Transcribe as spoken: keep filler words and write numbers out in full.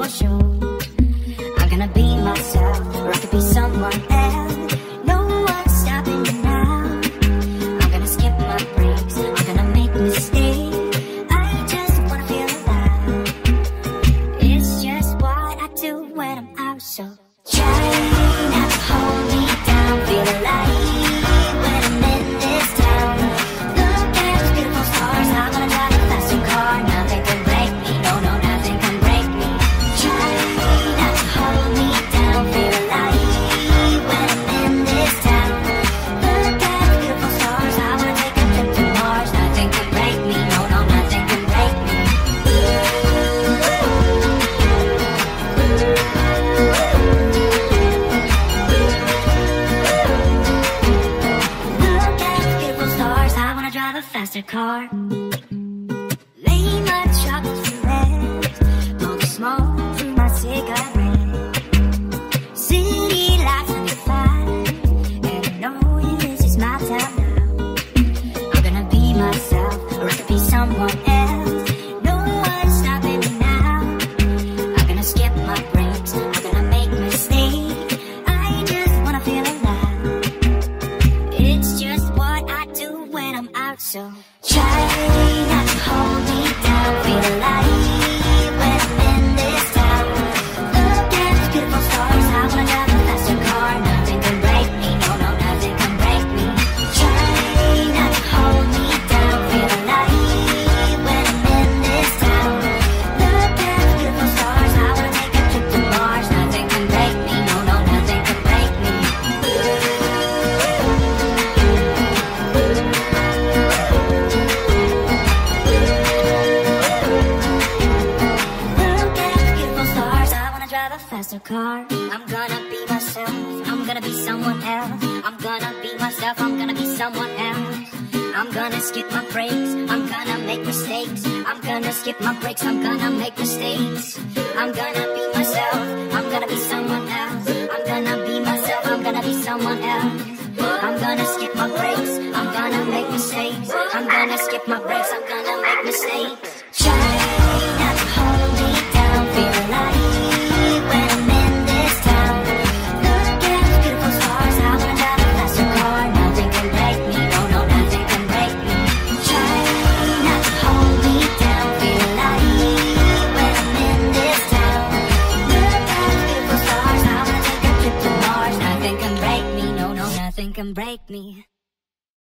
for sure. I'm gonna be myself, or I could be someone else. No one's stopping me now. I'm gonna skip my breaks, I'm gonna make mistakes. I just wanna feel alive. It's just what I do when I'm out, so try not to hold me down. Feel alive when I'm in this town. Look at those beautiful stars, I wanna drive a faster car. Nothing can break me, no, no, nothing can break me. Try not to hold me down. Feel alive when I'm in this town. Look at those beautiful stars, I wanna take a trip to Mars. Nothing can break me, no, no, nothing can break me. Look at those beautiful stars, I wanna drive a faster car. Lay my troubles to rest, blow the smoke through my cigarette. City lights on your fire, and I know this is my time now. I'm gonna be myself, or I could be someone else. No one's stopping me now. I'm gonna skip my breaks, I'm gonna make mistakes. I just wanna feel alive. It's just what I do when I'm out, so try not to hold me down. Feel alive when I'm in this town. Look at those beautiful stars, I wanna drive a faster car. Nothing can break me, no, no, nothing can break me. Try not to hold me down. Feel alive when I'm in this town. Look at those beautiful stars, I wanna take a trip to Mars. Nothing can break me, no, no, nothing can break me. Look at those beautiful stars, I wanna drive a faster car. I'm gonna be myself, I'm gonna be someone else. I'm gonna be myself, I'm gonna be someone else. I'm gonna skip my breaks, I'm gonna make mistakes. I'm gonna skip my breaks, I'm gonna make mistakes. I'm gonna be myself, I'm gonna be someone else. I'm gonna be myself, I'm gonna be someone else. I'm gonna skip my breaks, I'm gonna make mistakes. I'm gonna skip my breaks, I'm gonna make mistakes. Try not to hold me down. Feel alive when I'm in this town. Look at those beautiful stars, I wanna drive a faster car. Nothing can break me, no, no, nothing can break me. Try not to hold me down. Feel alive when I'm in this town. Look at those beautiful stars, I wanna take a trip to Mars. Nothing can break me, no, no, nothing can break me.